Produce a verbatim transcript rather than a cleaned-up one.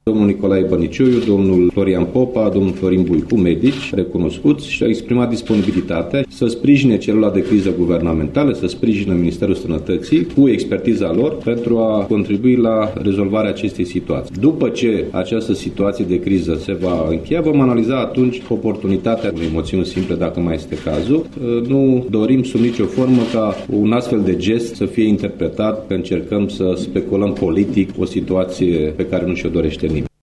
domnul Nicolae Bănicioiu, domnul Florian Popa, domnul Florin Buicu, medici recunoscuți, și au exprimat disponibilitatea să sprijine celula de criză guvernamentală, să sprijine Ministerul Sănătății cu expertiza lor pentru a contribui la rezolvarea acestei situații. După ce această situație de criză se va încheia, vom analiza atunci oportunitatea unei moțiuni simple, dacă mai este cazul. Nu dorim sub nicio formă ca un astfel de gest să fie interpretat că încercăm să speculăm politic o situație pe care nu și-o dorește nimeni.